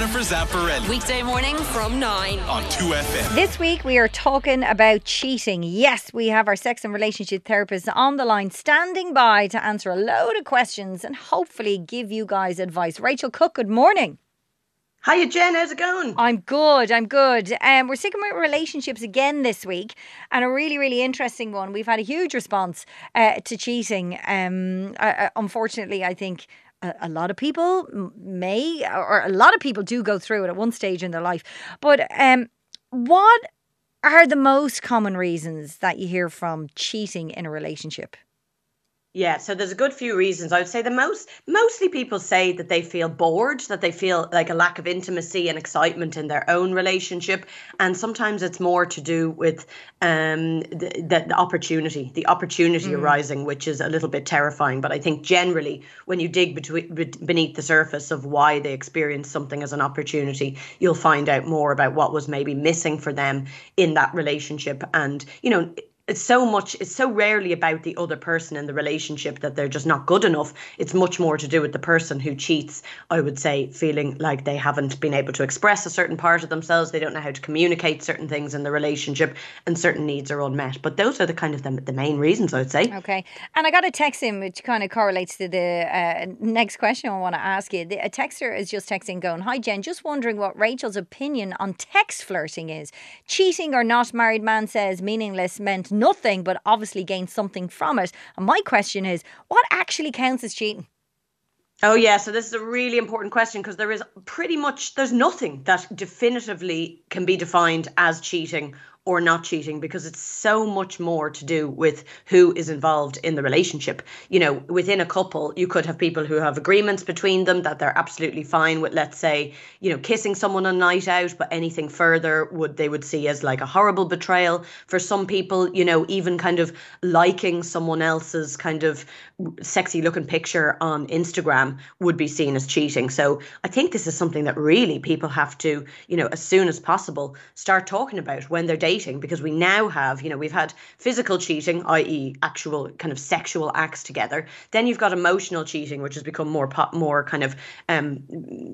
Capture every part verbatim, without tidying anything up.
Jennifer Zamparelli. Weekday morning from nine on two F M. This week we are talking about cheating. Yes, we have our sex and relationship therapist on the line standing by to answer a load of questions and hopefully give you guys advice. Rachel Cook, good morning. Hiya Jen, how's it going? I'm good, I'm good. Um, we're sticking with relationships again this week, and a really, really interesting one. We've had a huge response uh, to cheating. Um, uh, unfortunately, I think a, a lot of people may, or a lot of people do go through it at one stage in their life. But um, what are the most common reasons that you hear from cheating in a relationship? Yeah, so there's a good few reasons. I would say the most, mostly people say that they feel bored, that they feel like a lack of intimacy and excitement in their own relationship. And sometimes it's more to do with um, the, the, the opportunity, the opportunity mm. arising, which is a little bit terrifying. But I think generally when you dig between, beneath the surface of why they experience something as an opportunity, you'll find out more about what was maybe missing for them in that relationship. And, you know, It's so much, it's so rarely about the other person in the relationship that they're just not good enough. It's much more to do with the person who cheats, I would say, feeling like they haven't been able to express a certain part of themselves. They don't know how to communicate certain things in the relationship and certain needs are unmet. But those are the kind of the, the main reasons, I would say. Okay. And I got a text in which kind of correlates to the uh, next question I want to ask you. The, a texter is just texting going, "Hi Jen, just wondering what Rachel's opinion on text flirting is. Cheating or not, married man says meaningless meant nothing, but obviously gained something from it. And my question is, what actually counts as cheating?" Oh, yeah. So this is a really important question because there is pretty much, there's nothing that definitively can be defined as cheating or not cheating, because it's so much more to do with who is involved in the relationship. You know, within a couple, you could have people who have agreements between them that they're absolutely fine with, let's say, you know, kissing someone on a night out, but anything further would they would see as like a horrible betrayal. For some people, you know, even kind of liking someone else's kind of sexy looking picture on Instagram would be seen as cheating. So I think this is something that really people have to, you know, as soon as possible start talking about when they're dating, because we now have, you know, we've had physical cheating, that is actual kind of sexual acts together. Then you've got emotional cheating, which has become more pop, more kind of um,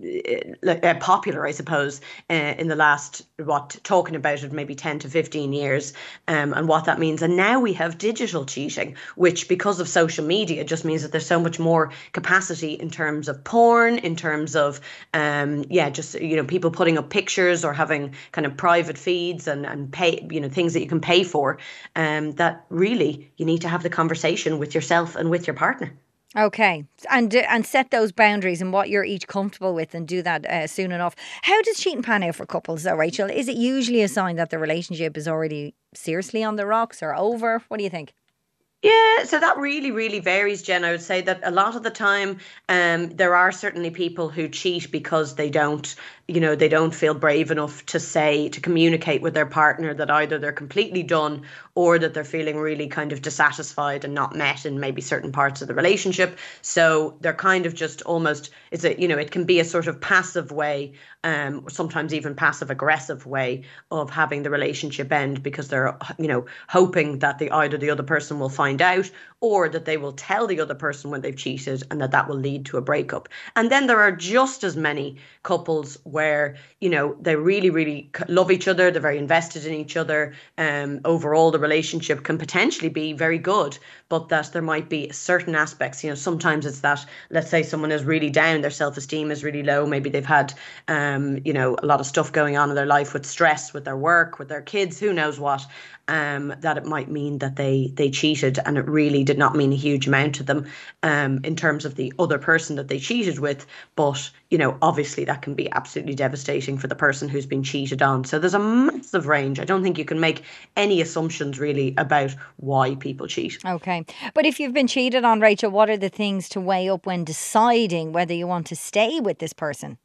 uh, popular, I suppose, uh, in the last, what, talking about it maybe ten to fifteen years um, and what that means. And now we have digital cheating, which because of social media just means that there's so much more capacity in terms of porn, in terms of, um, yeah, just, you know, people putting up pictures or having kind of private feeds and, and pay, you know, things that you can pay for, um, that really you need to have the conversation with yourself and with your partner. Okay, and uh, and set those boundaries and what you're each comfortable with, and do that uh, soon enough. How does cheating pan out for couples though, Rachel? Is it usually a sign that the relationship is already seriously on the rocks or over? What do you think? Yeah, so that really, really varies, Jen. I would say that a lot of the time um, there are certainly people who cheat because they don't, you know, they don't feel brave enough to say, to communicate with their partner that either they're completely done or that they're feeling really kind of dissatisfied and not met in maybe certain parts of the relationship. So they're kind of just almost, it's a, you know, it can be a sort of passive way, um, or sometimes even passive aggressive way of having the relationship end, because they're, you know, hoping that the either the other person will find out or that they will tell the other person when they've cheated, and that that will lead to a breakup. And then there are just as many couples where, you know, they really, really love each other. They're very invested in each other. Um, overall, the relationship can potentially be very good, but that there might be certain aspects, you know, sometimes it's that, let's say someone is really down, their self-esteem is really low. Maybe they've had, um, you know, a lot of stuff going on in their life with stress, with their work, with their kids, who knows what. Um, that it might mean that they they cheated and it really did not mean a huge amount to them um, in terms of the other person that they cheated with. But, you know, obviously that can be absolutely devastating for the person who's been cheated on. So there's a massive range. I don't think you can make any assumptions really about why people cheat. Okay. But if you've been cheated on, Rachel, what are the things to weigh up when deciding whether you want to stay with this person?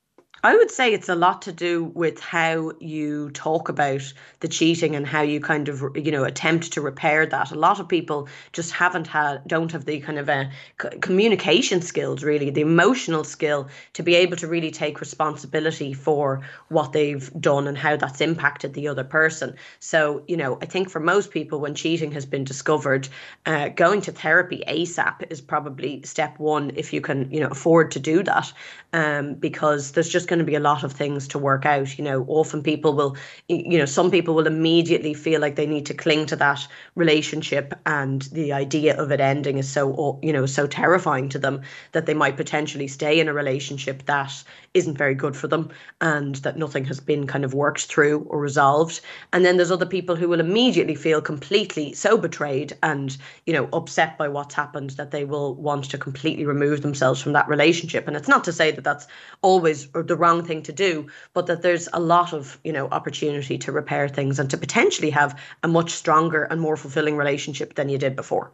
I would say it's a lot to do with how you talk about the cheating and how you kind of, you know, attempt to repair that. A lot of people just haven't had, don't have the kind of uh, c- communication skills, really, the emotional skill to be able to really take responsibility for what they've done and how that's impacted the other person. So, you know, I think for most people, when cheating has been discovered, uh, going to therapy ASAP is probably step one if you can, you know, afford to do that, um, because there's just going going to be a lot of things to work out. You know, often people will, you know, some people will immediately feel like they need to cling to that relationship, and the idea of it ending is so, you know, so terrifying to them that they might potentially stay in a relationship that isn't very good for them and that nothing has been kind of worked through or resolved. And then there's other people who will immediately feel completely so betrayed and, you know, upset by what's happened that they will want to completely remove themselves from that relationship. And it's not to say that that's always the wrong thing to do, but that there's a lot of, you know, opportunity to repair things and to potentially have a much stronger and more fulfilling relationship than you did before.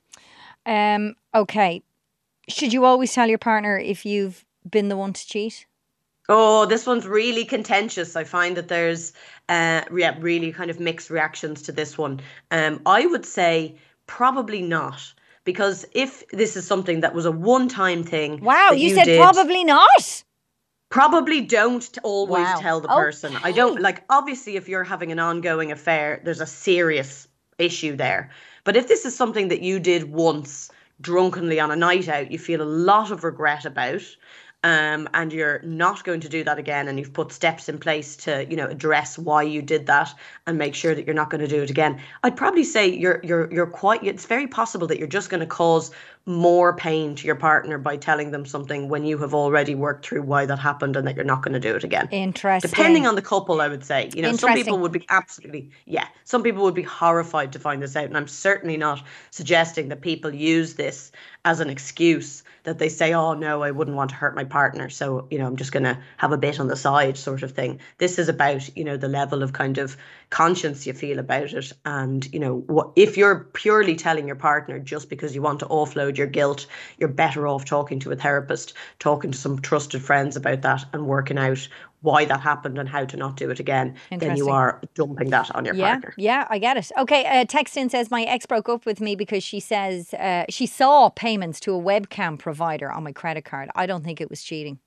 Um, okay. Should you always tell your partner if you've been the one to cheat? Oh, this one's really contentious. I find that there's uh, yeah, really kind of mixed reactions to this one. Um, I would say probably not, because if this is something that was a one-time thing. Wow, you, you said did, probably not? Probably don't always wow. tell the okay. person. I don't, like, obviously if you're having an ongoing affair, there's a serious issue there. But if this is something that you did once drunkenly on a night out, you feel a lot of regret about, um, and you're not going to do that again, and you've put steps in place to, you know, address why you did that and make sure that you're not going to do it again, I'd probably say you're you're you're quite. It's very possible that you're just going to cause more pain to your partner by telling them something when you have already worked through why that happened and that you're not going to do it again. Interesting. Depending on the couple, I would say. You know, some people would be absolutely, yeah, some people would be horrified to find this out. And I'm certainly not suggesting that people use this as an excuse, that they say, oh, no, I wouldn't want to hurt my partner, so, you know, I'm just going to have a bit on the side sort of thing. This is about, you know, the level of kind of conscience you feel about it. And, you know, what, if you're purely telling your partner just because you want to offload your guilt, you're better off talking to a therapist, talking to some trusted friends about that and working out why that happened and how to not do it again, than you are dumping that on your yeah, partner. Yeah, I get it. Okay, uh, text in says, my ex broke up with me because she says uh, she saw payments to a webcam provider on my credit card. I don't think it was cheating.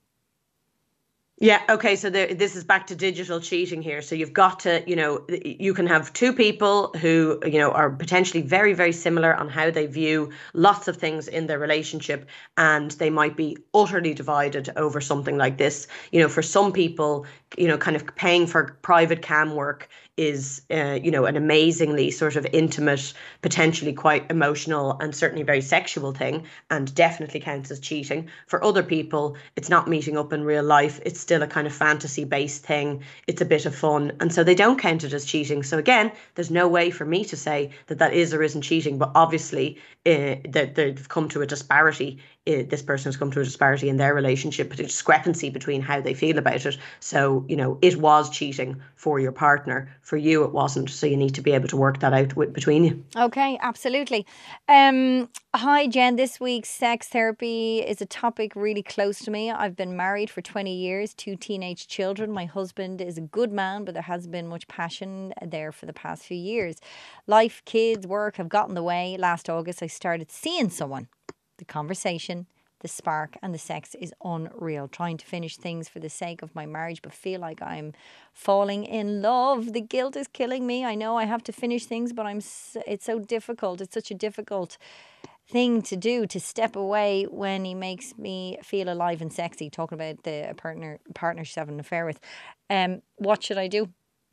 Yeah, okay, so there, this is back to digital cheating here. So you've got to, you know, you can have two people who, you know, are potentially very, very similar on how they view lots of things in their relationship, and they might be utterly divided over something like this. You know, for some people, you know, kind of paying for private cam work is, uh, you know, an amazingly sort of intimate, potentially quite emotional and certainly very sexual thing, and definitely counts as cheating. For other people, it's not meeting up in real life. It's still a kind of fantasy-based thing. It's a bit of fun. And so they don't count it as cheating. So again, there's no way for me to say that that is or isn't cheating, but obviously uh, that they've come to a disparity. Uh, this person has come to a disparity in their relationship, a discrepancy between how they feel about it. So, you know, it was cheating for your partner. For you, it wasn't. So you need to be able to work that out with, between you. Okay, absolutely. Um, hi, Jen. This week's sex therapy is a topic really close to me. I've been married for twenty years, two teenage children. My husband is a good man, but there hasn't been much passion there for the past few years. Life, kids, work have gotten in the way. Last August, I started seeing someone. The conversation, the spark and the sex is unreal. Trying to finish things for the sake of my marriage, but feel like I'm falling in love. The guilt is killing me. I know I have to finish things, but I'm. It's so difficult. It's such a difficult thing to do, to step away when he makes me feel alive and sexy. Talking about the partner partner she's having an affair with. Um, what should I do?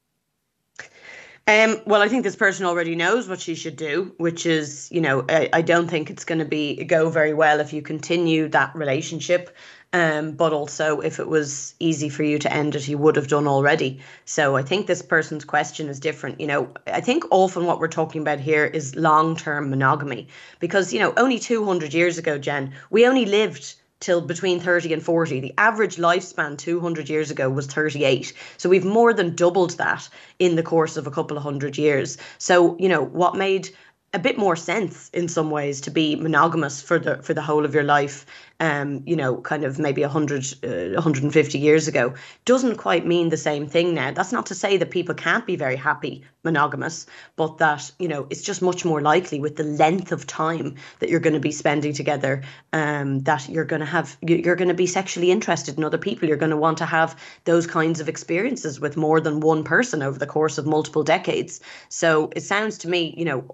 Um, well, I think this person already knows what she should do, which is, you know, I, I don't think it's going to be go very well if you continue that relationship. Um, but also, if it was easy for you to end it, you would have done already. So I think this person's question is different. You know, I think often what we're talking about here is long-term monogamy, because, you know, only two hundred years ago, Jen, we only lived till between thirty and forty. The average lifespan two hundred years ago was thirty-eight. So we've more than doubled that in the course of a couple of hundred years. So, you know, what made a bit more sense in some ways to be monogamous for the for the whole of your life, um, you know, kind of maybe one hundred, uh, one hundred fifty years ago, doesn't quite mean the same thing now. That's not to say that people can't be very happy monogamous, but that, you know, it's just much more likely with the length of time that you're going to be spending together, um, that you're going to have, you're going to be sexually interested in other people. You're going to want to have those kinds of experiences with more than one person over the course of multiple decades. So it sounds to me, you know, I think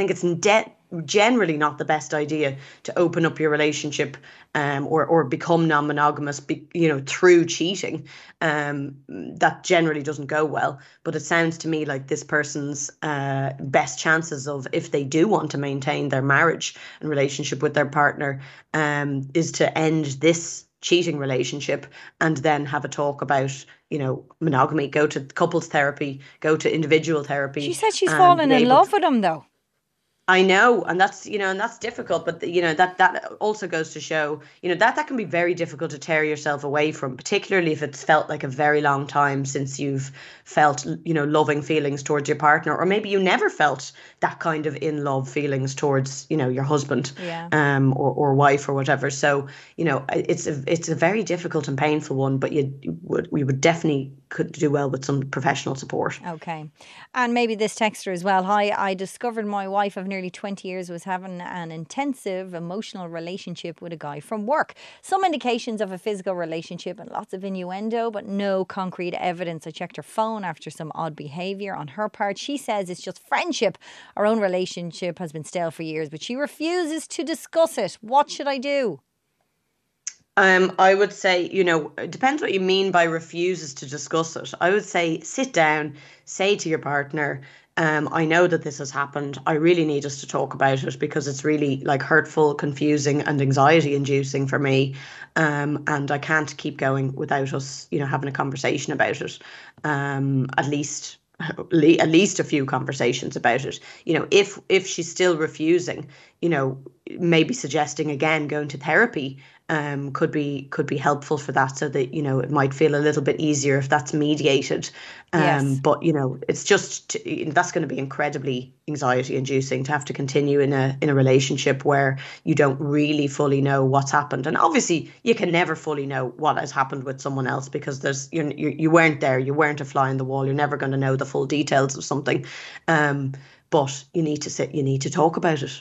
think it's in debt generally not the best idea to open up your relationship um, or or become non-monogamous, be, you know, through cheating. Um, that generally doesn't go well. But it sounds to me like this person's uh, best chances of, if they do want to maintain their marriage and relationship with their partner, um, is to end this cheating relationship and then have a talk about, you know, monogamy, go to couples therapy, go to individual therapy. She said she's fallen in love with him though. I know, and that's, you know, and that's difficult, but you know, that that also goes to show, you know, that that can be very difficult to tear yourself away from, particularly if it's felt like a very long time since you've felt, you know, loving feelings towards your partner, or maybe you never felt that kind of in love feelings towards, you know, your husband, yeah. um, or, or wife or whatever. So, you know, it's a it's a very difficult and painful one, but you would we would definitely could do well with some professional support. Okay. And maybe this texter as well. Hi, I discovered my wife of nearly twenty years was having an intensive emotional relationship with a guy from work. Some indications of a physical relationship and lots of innuendo, but no concrete evidence. I checked her phone after some odd behaviour on her part. She says it's just friendship. Our own relationship has been stale for years, but she refuses to discuss it. What should I do? Um, I would say, you know, it depends what you mean by refuses to discuss it. I would say sit down, say to your partner, um, I know that this has happened. I really need us to talk about it because it's really like hurtful, confusing and anxiety inducing for me. Um, and I can't keep going without us, you know, having a conversation about it. Um, at least at least a few conversations about it. You know, if if she's still refusing, you know, maybe suggesting again going to therapy um could be could be helpful for that, so that, you know, it might feel a little bit easier if that's mediated. Um yes. But, you know, it's just, that's going to be incredibly anxiety inducing to have to continue in a in a relationship where you don't really fully know what's happened. And obviously you can never fully know what has happened with someone else, because there's you you, you weren't there, you weren't a fly in the wall, you're never going to know the full details of something. Um but you need to sit you need to talk about it.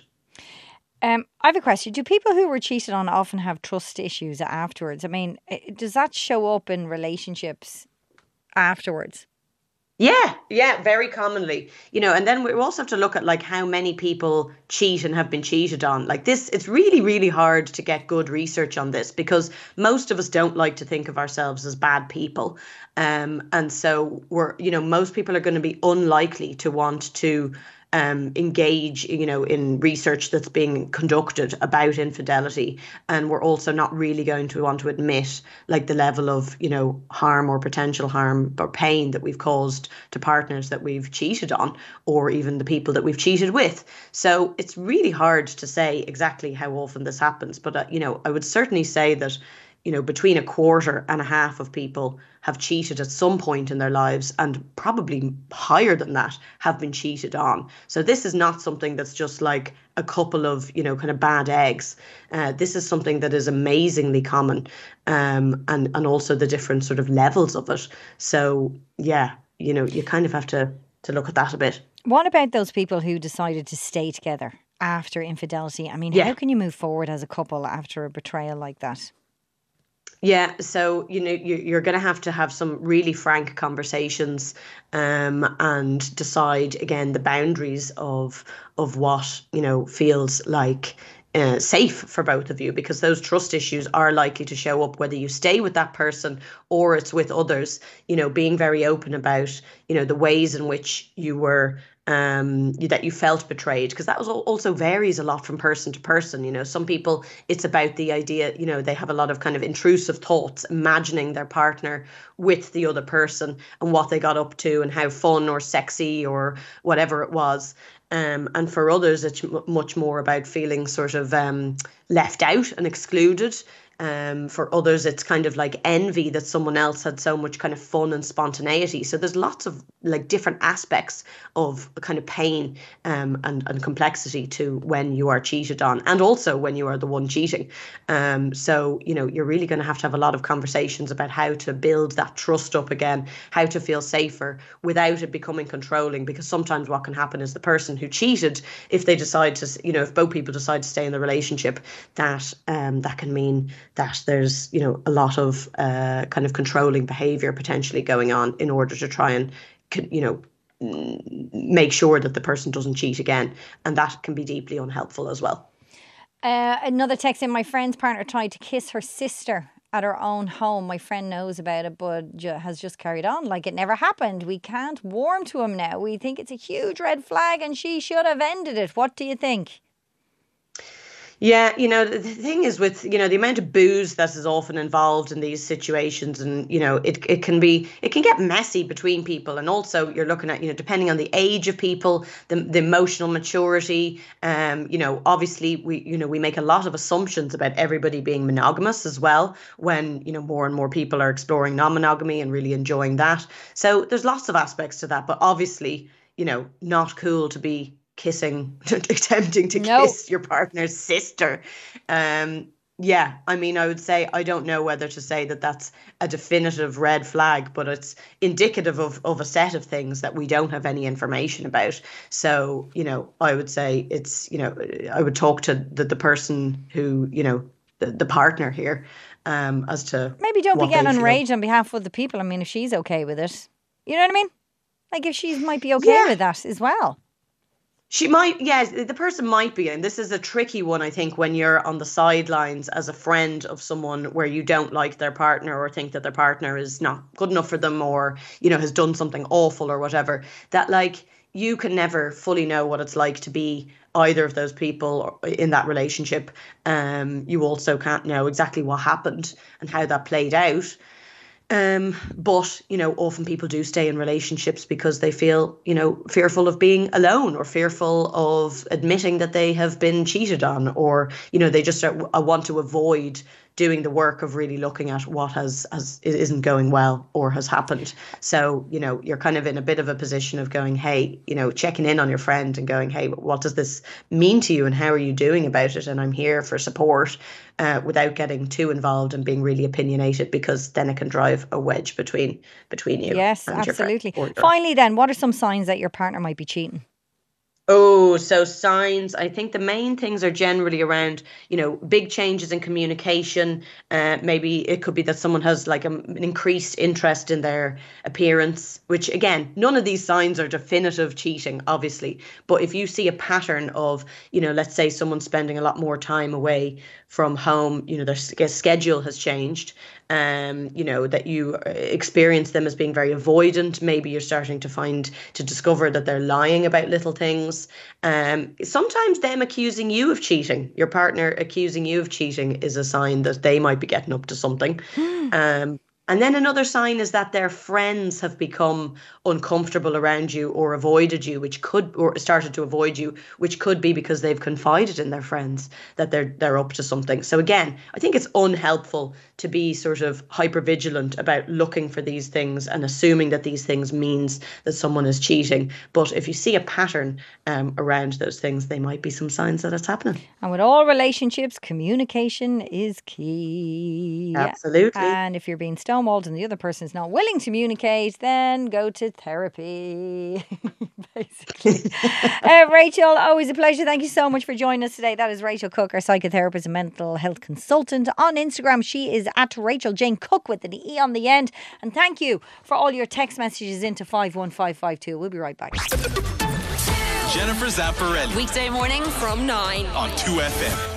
Um, I have a question. Do people who were cheated on often have trust issues afterwards? I mean, does that show up in relationships afterwards? Yeah, yeah, very commonly, you know, and then we also have to look at like how many people cheat and have been cheated on. Like this, it's really, really hard to get good research on this because most of us don't like to think of ourselves as bad people. Um, and so we're, you know, most people are going to be unlikely to want to um, engage, you know, in research that's being conducted about infidelity. And we're also not really going to want to admit like the level of, you know, harm or potential harm or pain that we've caused to partners that we've cheated on, or even the people that we've cheated with. So it's really hard to say exactly how often this happens. But, uh, you know, I would certainly say that, you know, between a quarter and a half of people have cheated at some point in their lives, and probably higher than that have been cheated on. So this is not something that's just like a couple of, you know, kind of bad eggs. Uh, this is something that is amazingly common, um, and, and also the different sort of levels of it. So, yeah, you know, you kind of have to, to look at that a bit. What about those people who decided to stay together after infidelity? I mean, Yeah. how can you move forward as a couple after a betrayal like that? Yeah, so, you know, you, you're going to have to have some really frank conversations, um, and decide again the boundaries of of what, you know, feels like uh, safe for both of you, because those trust issues are likely to show up whether you stay with that person or it's with others. You know, being very open about, you know, the ways in which you were um that you felt betrayed, because that was al- also varies a lot from person to person. You know, some people, it's about the idea, you know, they have a lot of kind of intrusive thoughts, imagining their partner with the other person and what they got up to and how fun or sexy or whatever it was. Um, and for others, it's m- much more about feeling sort of um, left out and excluded. Um, for others, it's kind of like envy that someone else had so much kind of fun and spontaneity. So there's lots of like different aspects of kind of pain, um, and, and complexity to when you are cheated on, and also when you are the one cheating. Um, so, you know, you're really going to have to have a lot of conversations about how to build that trust up again, how to feel safer without it becoming controlling. Because sometimes what can happen is the person who cheated, if they decide to, you know, if both people decide to stay in the relationship, that um, that can mean that there's, you know, a lot of uh, kind of controlling behavior potentially going on in order to try and, you know, make sure that the person doesn't cheat again. And that can be deeply unhelpful as well. Uh, another text in, my friend's partner tried to kiss her sister at her own home. My friend knows about it, but ju- has just carried on like it never happened. We can't warm to him now. We think it's a huge red flag and she should have ended it. What do you think? Yeah, you know, the thing is with, you know, the amount of booze that is often involved in these situations, and, you know, it it can be, it can get messy between people. And also you're looking at, you know, depending on the age of people, the, the emotional maturity, um, you know, obviously we, you know, we make a lot of assumptions about everybody being monogamous as well, when, you know, more and more people are exploring non-monogamy and really enjoying that. So there's lots of aspects to that, but obviously, you know, not cool to be kissing, attempting to No. kiss your partner's sister. Um, yeah, I mean, I would say, I don't know whether to say that that's a definitive red flag, but it's indicative of, of a set of things that we don't have any information about. So, you know, I would say it's, you know, I would talk to the, the person who, you know, the, the partner here, um, as to Maybe don't be what they getting feel. enraged on behalf of the people. I mean, if she's okay with it, you know what I mean? Like if she might be okay Yeah. with that as well. She might, yes, the person might be. And this is a tricky one, I think, when you're on the sidelines as a friend of someone where you don't like their partner or think that their partner is not good enough for them, or, you know, has done something awful or whatever, that like you can never fully know what it's like to be either of those people in that relationship. Um, you also can't know exactly what happened and how that played out. Um, but, you know, often people do stay in relationships because they feel, you know, fearful of being alone, or fearful of admitting that they have been cheated on, or, you know, they just are, want to avoid doing the work of really looking at what has, has isn't going well or has happened. So, you know, you're kind of in a bit of a position of going, hey, you know, checking in on your friend and going, hey, what does this mean to you and how are you doing about it? And I'm here for support, uh, without getting too involved and being really opinionated, because then it can drive a wedge between between you. Yes, and your friend absolutely. or your- Finally then, what are some signs that your partner might be cheating? Oh, so signs. I think the main things are generally around, you know, big changes in communication. Uh, maybe it could be that someone has like a, an increased interest in their appearance, which again, none of these signs are definitive cheating, obviously. But if you see a pattern of, you know, let's say someone's spending a lot more time away from home, you know, their s- schedule has changed, um, you know, that you experience them as being very avoidant. Maybe you're starting to find, to discover that they're lying about little things. Um, sometimes them accusing you of cheating, your partner accusing you of cheating, is a sign that they might be getting up to something. Um, and then another sign is that their friends have become uncomfortable around you or avoided you, which could, or started to avoid you, which could be because they've confided in their friends that they're they're up to something. So again, I think it's unhelpful to be sort of hyper vigilant about looking for these things and assuming that these things means that someone is cheating. But if you see a pattern um, around those things, they might be some signs that it's happening. And with all relationships, communication is key. Absolutely. And if you're being stonewalled and the other person is not willing to communicate, then go to therapy, basically. uh, Rachel, always a pleasure. Thank you so much for joining us today. That is Rachel Cook, our psychotherapist and mental health consultant. On Instagram, she is at Rachel Jane Cook with an E on the end. And thank you for all your text messages into five one five five two. We'll be right back. Jennifer Zamparelli. Weekday morning from nine. On two F M.